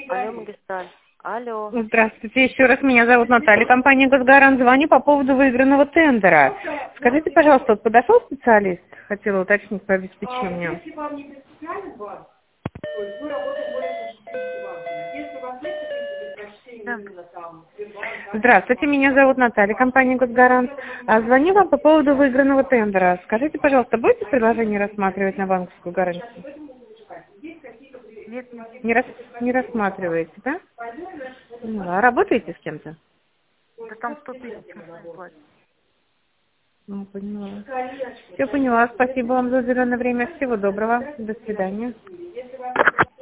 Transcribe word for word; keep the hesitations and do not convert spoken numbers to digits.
Алло, магистраль. Алло. Здравствуйте, еще раз меня зовут Наталья, компания «Госгарант». Звоню по поводу выигранного тендера. Скажите, пожалуйста, вот подошел специалист, хотела уточнить по обеспечению. Да. Здравствуйте, меня зовут Наталья, компания «Госгарант». А звоню вам по поводу выигранного тендера. Скажите, пожалуйста, будете предложение рассматривать на банковскую гарантию? Нет, нет. Не, рас... не рассматриваете, да? Ну, а работаете с кем-то? Да там сто тысяч можно платить. Ну, поняла. Все поняла. Спасибо вам за уделенное время. Всего доброго. До свидания.